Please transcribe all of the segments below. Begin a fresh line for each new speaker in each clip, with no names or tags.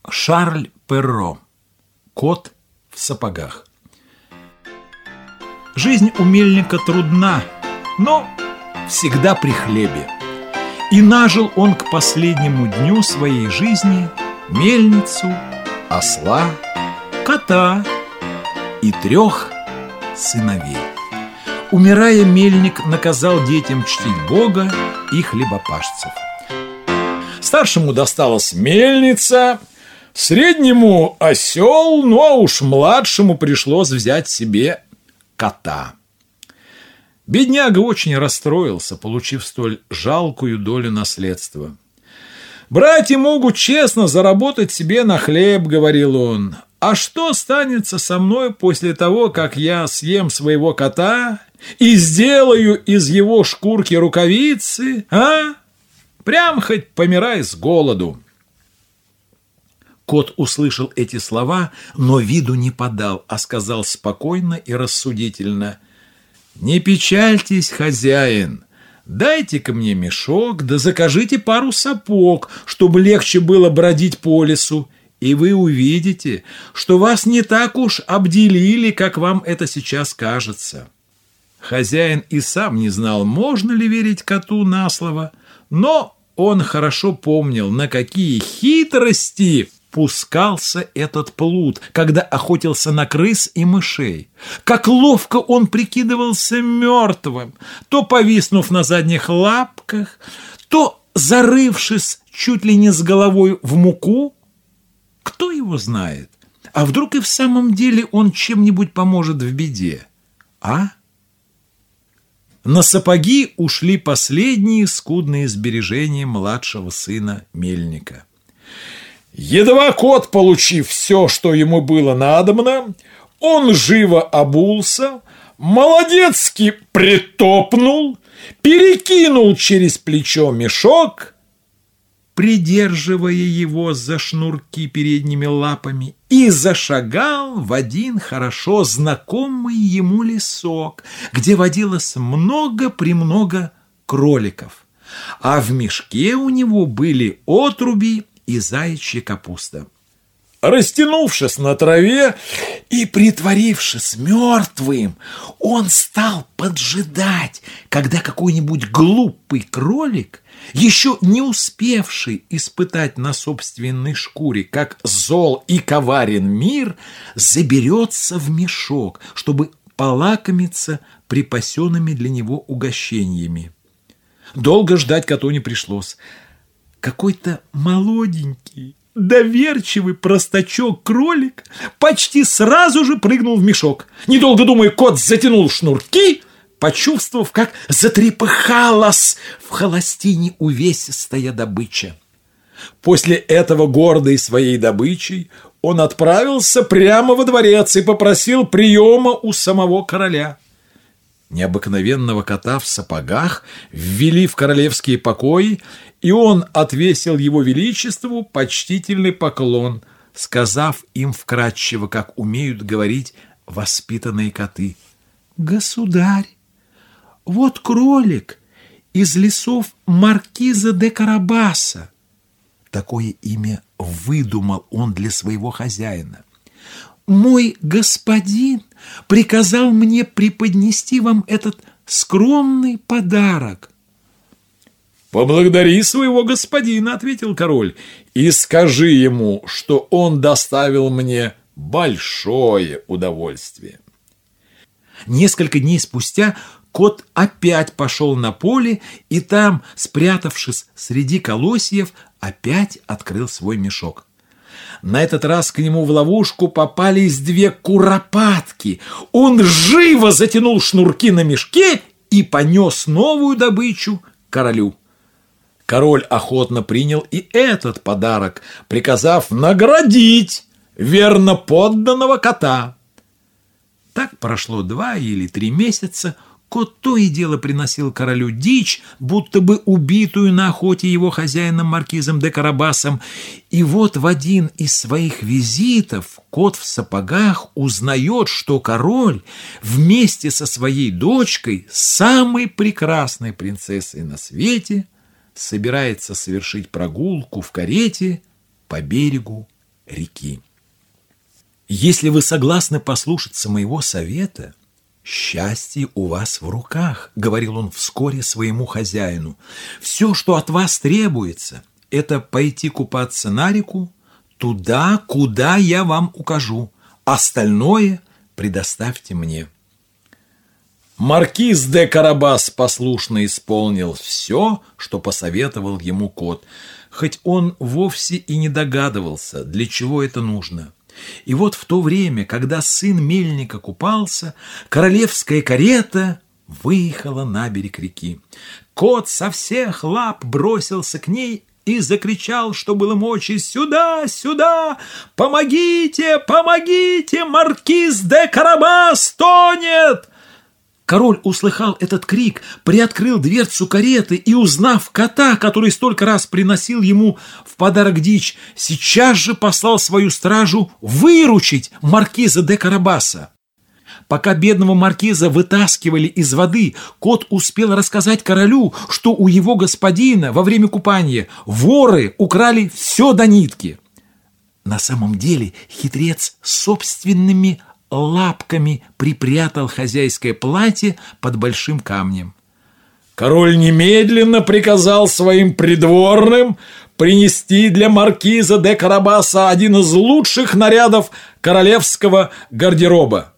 Шарль Перро. Кот в сапогах. Жизнь у мельника трудна, но всегда при хлебе. И нажил он к последнему дню своей жизни мельницу, осла, кота и 3 сыновей. Умирая, мельник наказал детям чтить Бога и хлебопашцев. Старшему досталась мельница, среднему осел, ну а уж младшему пришлось взять себе кота. Бедняга очень расстроился, получив столь жалкую долю наследства. «Братья могут честно заработать себе на хлеб», — говорил он. «А что станется со мной после того, как я съем своего кота и сделаю из его шкурки рукавицы, а? Прям хоть помирай с голоду». Кот услышал эти слова, но виду не подал, а сказал спокойно и рассудительно: «Не печальтесь, хозяин, дайте-ка мне мешок, да закажите пару сапог, чтобы легче было бродить по лесу, и вы увидите, что вас не так уж обделили, как вам это сейчас кажется». Хозяин и сам не знал, можно ли верить коту на слово, но он хорошо помнил, на какие хитрости пускался этот плут, когда охотился на крыс и мышей. Как ловко он прикидывался мертвым, то повиснув на задних лапках, то зарывшись чуть ли не с головой в муку. Кто его знает? А вдруг и в самом деле он чем-нибудь поможет в беде? А? На сапоги ушли последние скудные сбережения младшего сына мельника. Едва кот, получив все, что ему было надобно, он живо обулся, молодецки притопнул, перекинул через плечо мешок, придерживая его за шнурки передними лапами, и зашагал в один хорошо знакомый ему лесок, где водилось много-премного кроликов, а в мешке у него были отруби и заячья капуста. Растянувшись на траве и притворившись мертвым, он стал поджидать, когда какой-нибудь глупый кролик, еще не успевший испытать на собственной шкуре, как зол и коварен мир, заберется в мешок, чтобы полакомиться припасенными для него угощениями. Долго ждать коту не пришлось. Какой-то молоденький, доверчивый простачок-кролик почти сразу же прыгнул в мешок. Недолго думая, кот затянул шнурки, почувствовав, как затрепыхалась в холостине увесистая добыча. После этого, гордый своей добычей, он отправился прямо во дворец и попросил приема у самого короля. Необыкновенного кота в сапогах ввели в королевские покои, и он отвесил его величеству почтительный поклон, сказав им вкратчиво, как умеют говорить воспитанные коты: «Государь, вот кролик из лесов маркиза де Карабаса». Такое имя выдумал он для своего хозяина. «Мой господин приказал мне преподнести вам этот скромный подарок». «Поблагодари своего господина», — ответил король, «и скажи ему, что он доставил мне большое удовольствие». Несколько дней спустя кот опять пошел на поле и там, спрятавшись среди колосьев, опять открыл свой мешок. На этот раз к нему в ловушку попались 2 куропатки. Он живо затянул шнурки на мешке и понес новую добычу королю. Король охотно принял и этот подарок, приказав наградить верно подданного кота. Так прошло 2 или 3 месяца. Кот то и дело приносил королю дичь, будто бы убитую на охоте его хозяином маркизом де Карабасом. И вот в один из своих визитов кот в сапогах узнает, что король вместе со своей дочкой, самой прекрасной принцессой на свете, собирается совершить прогулку в карете по берегу реки. Если вы согласны послушаться моего совета, счастье у вас в руках, говорил он вскоре своему хозяину. Все, что от вас требуется, это пойти купаться на реку, туда, куда я вам укажу. Остальное предоставьте мне. Маркиз де Карабас послушно исполнил все, что посоветовал ему кот, хоть он вовсе и не догадывался, для чего это нужно. И вот в то время, когда сын мельника купался, королевская карета выехала на берег реки. Кот со всех лап бросился к ней и закричал, что было мочи: «Сюда, сюда! Помогите, помогите! Маркиз де Карабас тонет!» Король услыхал этот крик, приоткрыл дверцу кареты и, узнав кота, который столько раз приносил ему в подарок дичь, сейчас же послал свою стражу выручить маркиза де Карабаса. Пока бедного маркиза вытаскивали из воды, кот успел рассказать королю, что у его господина во время купания воры украли все до нитки. На самом деле хитрец собственными лапками припрятал хозяйское платье под большим камнем. Король немедленно приказал своим придворным принести для маркиза де Карабаса один из лучших нарядов королевского гардероба.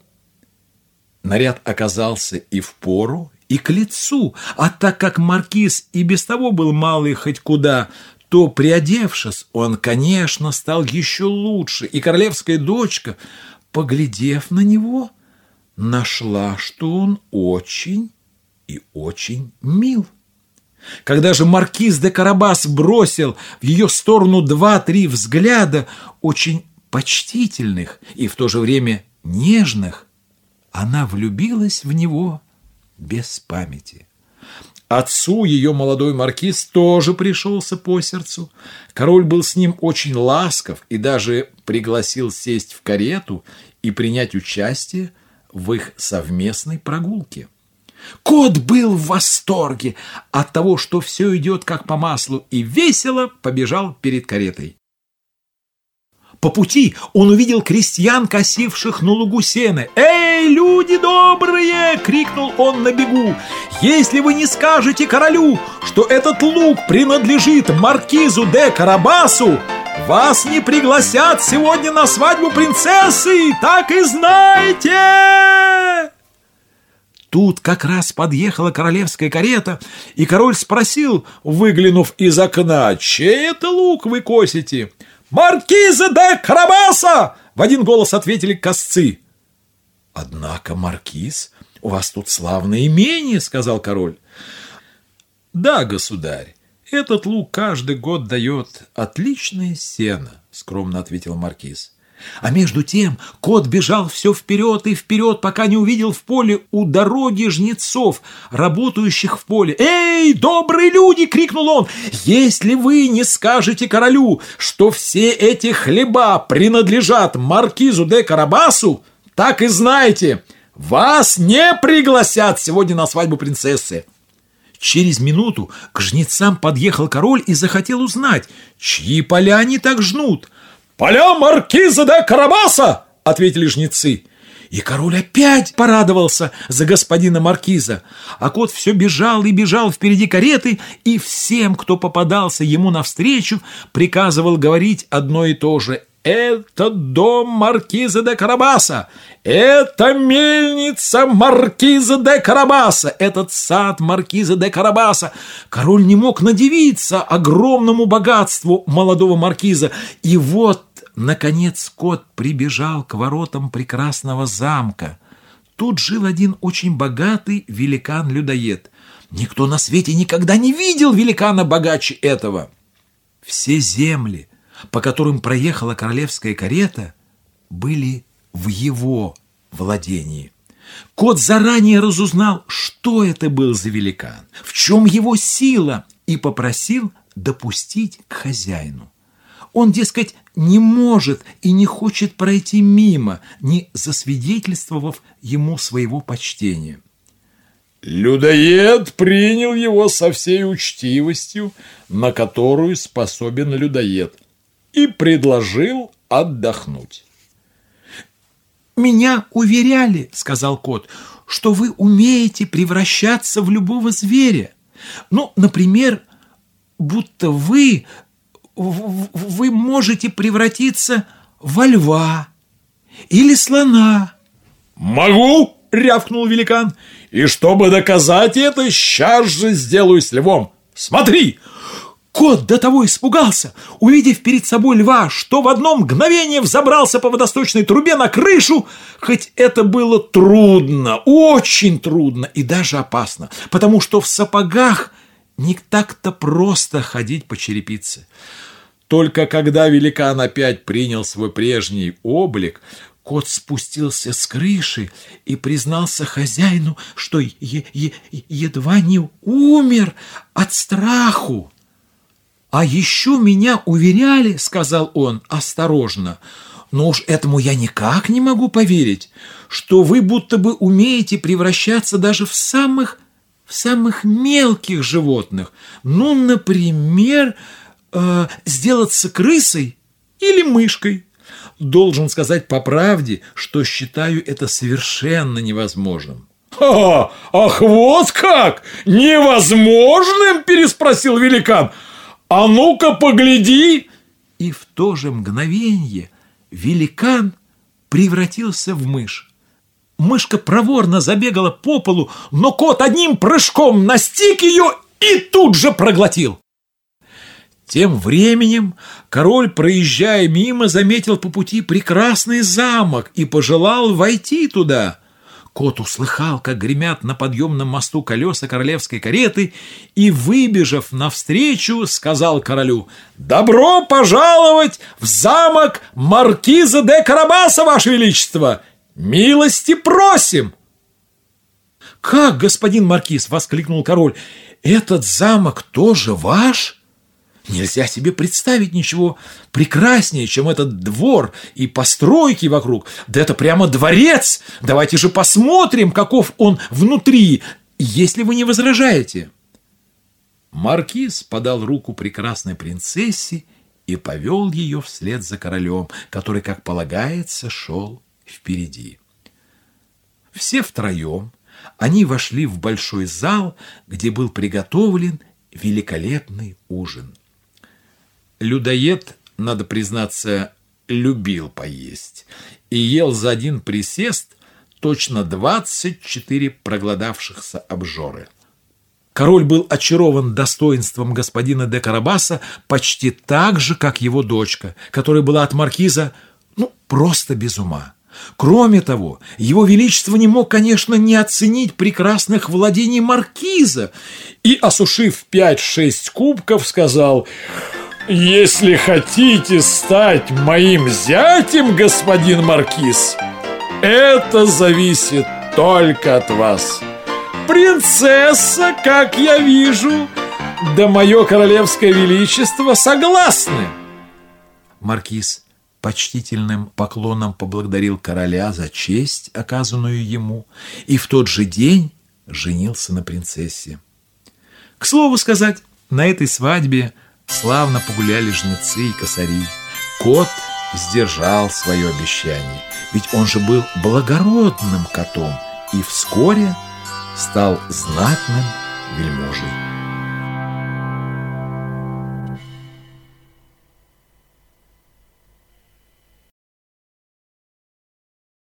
Наряд оказался и впору, и к лицу, а так как маркиз и без того был малый хоть куда, то, приодевшись, он, конечно, стал еще лучше, и королевская дочка, поглядев на него, нашла, что он очень и очень мил. Когда же маркиз де Карабас бросил в ее сторону 2-3 взгляда, очень почтительных и в то же время нежных, она влюбилась в него без памяти. Отцу ее молодой маркиз тоже пришелся по сердцу. Король был с ним очень ласков и даже пригласил сесть в карету и принять участие в их совместной прогулке. Кот был в восторге от того, что все идет как по маслу, и весело побежал перед каретой. По пути он увидел крестьян, косивших на лугу сено. «Эй, люди добрые!» — крикнул он на бегу. «Если вы не скажете королю, что этот луг принадлежит маркизу де Карабасу, вас не пригласят сегодня на свадьбу принцессы, так и знайте!» Тут как раз подъехала королевская карета, и король спросил, выглянув из окна: «Чей это лук вы косите?» «Маркиза де Карабаса!» — в один голос ответили косцы. «Однако, маркиз, у вас тут славное имение», — сказал король. «Да, государь, этот луг каждый год дает отличное сено», — скромно ответил маркиз. А между тем кот бежал все вперед и вперед, пока не увидел в поле у дороги жнецов, работающих в поле. «Эй, добрые люди!» — крикнул он. «Если вы не скажете королю, что все эти хлеба принадлежат маркизу де Карабасу, так и знайте, вас не пригласят сегодня на свадьбу принцессы». Через минуту к жнецам подъехал король и захотел узнать, чьи поля они так жнут. «Поля маркиза де Карабаса!» — ответили жнецы. И король опять порадовался за господина маркиза. А кот все бежал и бежал впереди кареты, и всем, кто попадался ему навстречу, приказывал говорить одно и то же: «Это дом маркиза де Карабаса! Это мельница маркиза де Карабаса! Этот сад маркиза де Карабаса!» Король не мог надивиться огромному богатству молодого маркиза. И вот, наконец, кот прибежал к воротам прекрасного замка. Тут жил один очень богатый великан-людоед. Никто на свете никогда не видел великана богаче этого. Все земли, по которым проехала королевская карета, были в его владении. Кот заранее разузнал, что это был за великан, в чем его сила, и попросил допустить к хозяину. Он, дескать, не может и не хочет пройти мимо, не засвидетельствовав ему своего почтения. Людоед принял его со всей учтивостью, на которую способен людоед, и предложил отдохнуть.
«Меня уверяли, — сказал кот, — что вы умеете превращаться в любого зверя. Ну, например, будто вы можете превратиться во льва или слона».
«Могу!» — рявкнул великан. «И чтобы доказать это, сейчас же сделаюсь львом. Смотри!»
Кот до того испугался, увидев перед собой льва, что в одно мгновение взобрался по водосточной трубе на крышу, хоть это было трудно, очень трудно и даже опасно, потому что в сапогах не так-то просто ходить по черепице.
Только когда великан опять принял свой прежний облик,
кот спустился с крыши и признался хозяину, что едва не умер от страху. «А еще меня уверяли, — сказал он осторожно, — но уж этому я никак не могу поверить, что вы будто бы умеете превращаться даже в самых мелких животных. Ну, например, сделаться крысой или мышкой. Должен сказать по правде, что считаю это совершенно невозможным».
«Ах, вот как! Невозможным?» – переспросил великан. «А ну-ка, погляди!»
И в то же мгновенье великан превратился в мышь. Мышка проворно забегала по полу, но кот одним прыжком настиг ее и тут же проглотил. Тем временем король, проезжая мимо, заметил по пути прекрасный замок и пожелал войти туда. Кот услыхал, как гремят на подъемном мосту колеса королевской кареты, и, выбежав навстречу, сказал королю: «Добро пожаловать в замок маркиза де Карабаса, ваше величество! Милости просим!» «Как, господин маркиз!» — воскликнул король. «Этот замок тоже ваш?» Нельзя себе представить ничего прекраснее, чем этот двор и постройки вокруг. Да это прямо дворец! Давайте же посмотрим, каков он внутри, если вы не возражаете. Маркиз подал руку прекрасной принцессе и повел ее вслед за королем, который, как полагается, шел впереди. Все втроем они вошли в большой зал, где был приготовлен великолепный ужин. Людоед, надо признаться, любил поесть и ел за один присест точно 24 проголодавшихся обжоры. Король был очарован достоинством господина де Карабаса почти так же, как его дочка, которая была от маркиза, просто без ума. Кроме того, его величество не мог, конечно, не оценить прекрасных владений маркиза и, осушив 5-6 кубков, сказал: «Если хотите стать моим зятем, господин маркиз, это зависит только от вас. Принцесса, как я вижу, да мое королевское величество согласны». Маркиз почтительным поклоном поблагодарил короля за честь, оказанную ему, и в тот же день женился на принцессе. К слову сказать, на этой свадьбе славно погуляли жнецы и косари. Кот сдержал свое обещание, ведь он же был благородным котом и вскоре стал знатным вельможей.